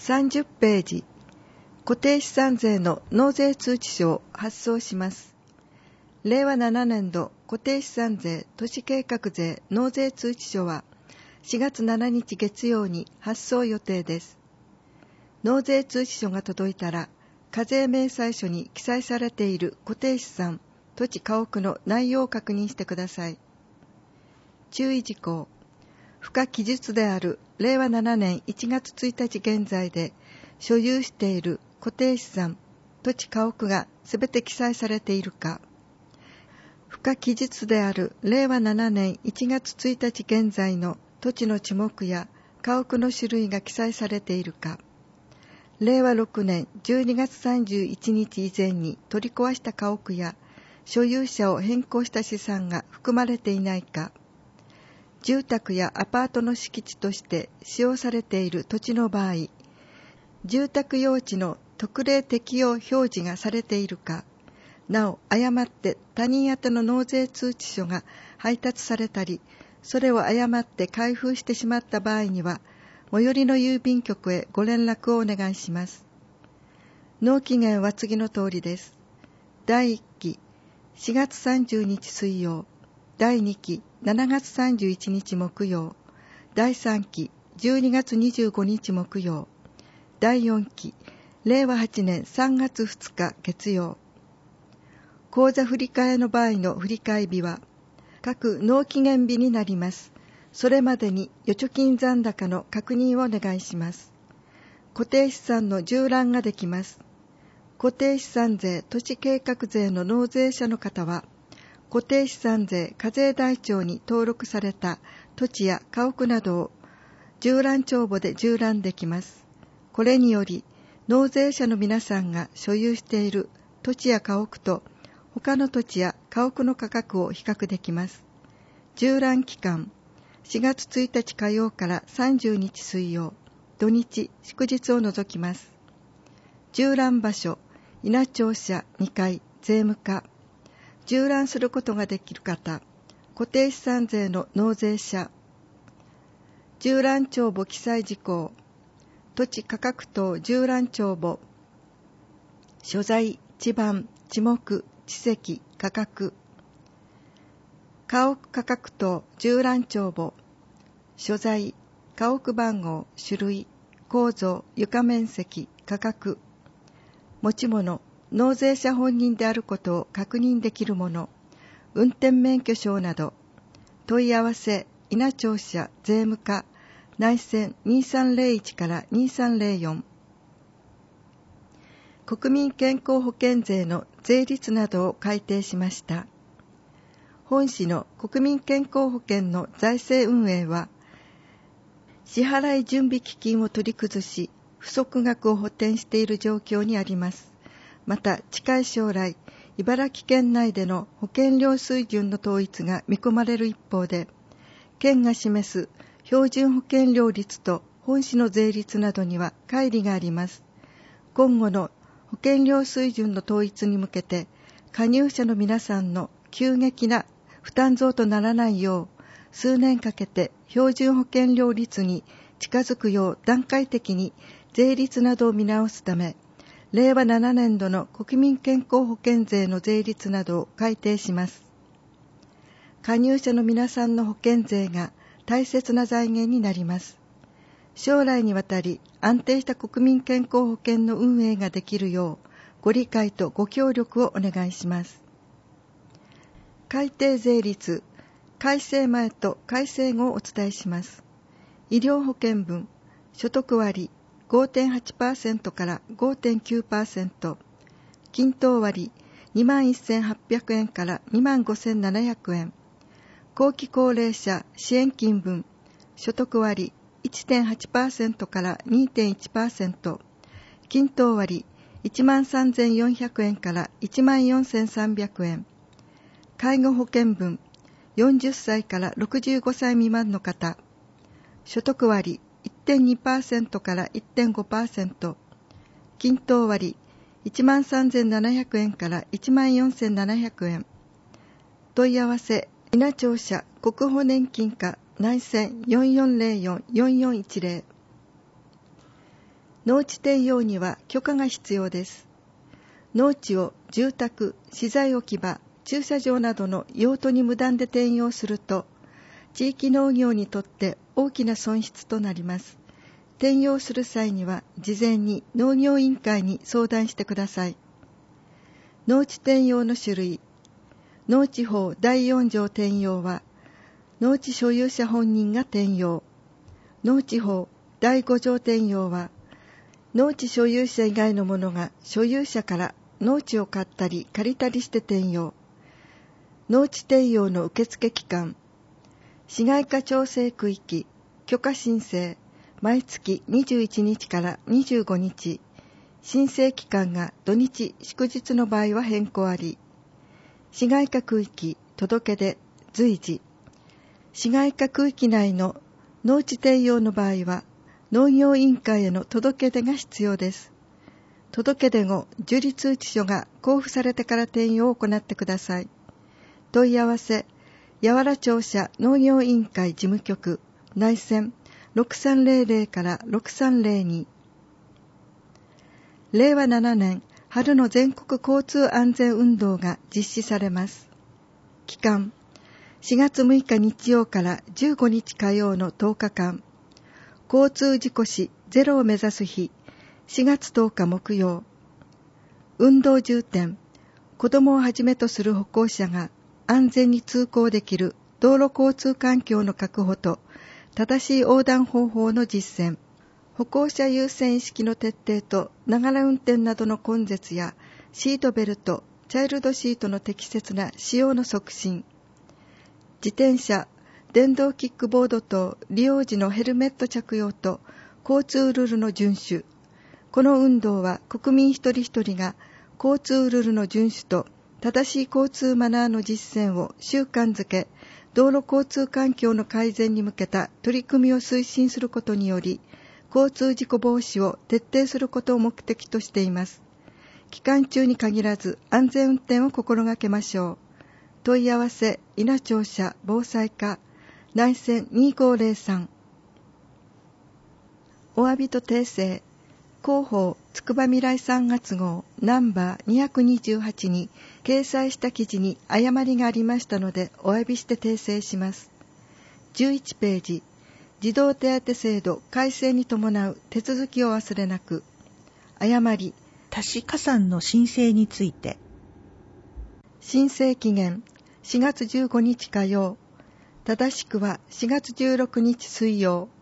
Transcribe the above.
30ページ、固定資産税の納税通知書を発送します。令和7年度固定資産税都市計画税納税通知書は4月7日月曜に発送予定です。納税通知書が届いたら、課税明細書に記載されている固定資産、土地家屋の内容を確認してください。注意事項。付加記述である令和7年1月1日現在で所有している固定資産、土地家屋がすべて記載されているか。付加記述である令和7年1月1日現在の土地の地目や家屋の種類が記載されているか。令和6年12月31日以前に取り壊した家屋や所有者を変更した資産が含まれていないか。住宅やアパートの敷地として使用されている土地の場合、住宅用地の特例適用表示がされているか、なお誤って他人宛ての納税通知書が配達されたり、それを誤って開封してしまった場合には、最寄りの郵便局へご連絡をお願いします。納期限は次の通りです。第1期4月30日水曜、第2期7月31日木曜、第3期12月25日木曜、第4期令和8年3月2日月曜。口座振替の場合の振替日は各納期限日になります。それまでに預貯金残高の確認をお願いします。固定資産の従覧ができます。固定資産税都市計画税の納税者の方は、固定資産税課税台帳に登録された土地や家屋などを従覧帳簿で従覧できます。これにより、納税者の皆さんが所有している土地や家屋と他の土地や家屋の価格を比較できます。従覧期間、4月1日火曜から30日水曜、土日、祝日を除きます。従覧場所、稲庁舎2階、税務課。従覧することができる方、固定資産税の納税者。従覧帳簿記載事項、土地価格等従覧帳簿、所在、地番、地目、地籍、価格。家屋価格等従覧帳簿、所在、家屋番号、種類、構造、床面積、価格。持ち物、納税者本人であることを確認できるもの、運転免許証など、問い合わせ、稲庁舎、税務課、内線2301から2304。国民健康保険税の税率などを改定しました。本市の国民健康保険の財政運営は、支払い準備基金を取り崩し、不足額を補填している状況にあります。また、近い将来、茨城県内での保険料水準の統一が見込まれる一方で、県が示す標準保険料率と本市の税率などには乖離があります。今後の保険料水準の統一に向けて、加入者の皆さんの急激な負担増とならないよう、数年かけて標準保険料率に近づくよう段階的に税率などを見直すため、令和7年度の国民健康保険税の税率などを改定します。加入者の皆さんの保険税が大切な財源になります。将来にわたり安定した国民健康保険の運営ができるよう、ご理解とご協力をお願いします。改定税率、改正前と改正後をお伝えします。医療保険分、所得割 5.8% から 5.9%、均等割 21,800 円から 25,700 円、後期高齢者支援金分、所得割 1.8% から 2.1%、均等割 13,400 円から 14,300 円、介護保険分、40歳から65歳未満の方、所得割 1.2% から 1.5%、均等割 13,700 円から 14,700 円。問い合わせ、稲庁舎国保年金課内線 4404-4410。 農地転用には許可が必要です。農地を住宅、資材置き場、駐車場などの用途に無断で転用すると、地域農業にとって大きな損失となります。転用する際には事前に農業委員会に相談してください。農地転用の種類。農地法第4条転用は、農地所有者本人が転用。農地法第5条転用は、農地所有者以外の者が所有者から農地を買ったり借りたりして転用。農地転用の受付期間。市街化調整区域、許可申請、毎月21日から25日。申請期間が土日、祝日の場合は変更あり。市街化区域、届け出、随時。市街化区域内の農地転用の場合は、農業委員会への届け出が必要です。届け出後、受理通知書が交付されてから転用を行ってください。問い合わせ、八原庁舎農業委員会事務局、内線6300から6302。令和7年春の全国交通安全運動が実施されます。期間、4月6日日曜から15日火曜の10日間。交通事故死ゼロを目指す日、4月10日木曜。運動重点、子どもをはじめとする歩行者が安全に通行できる道路交通環境の確保と正しい横断方法の実践、歩行者優先意識の徹底とながら運転などの根絶やシートベルト、チャイルドシートの適切な使用の促進、自転車、電動キックボード等利用時のヘルメット着用と交通ルールの遵守。この運動は国民一人一人が交通ルールの遵守と正しい交通マナーの実践を習慣づけ、道路交通環境の改善に向けた取り組みを推進することにより、交通事故防止を徹底することを目的としています。期間中に限らず安全運転を心がけましょう。問い合わせ、稲庁舎防災課、内線2503。お詫びと訂正。広報つくばみらい3月号ナンバー228に掲載した記事に誤りがありましたのでお詫びして訂正します。11ページ、児童手当制度改正に伴う手続きを忘れなく。誤り。 足し加算の申請について。 申請期限4月15日火曜。正しくは4月16日水曜。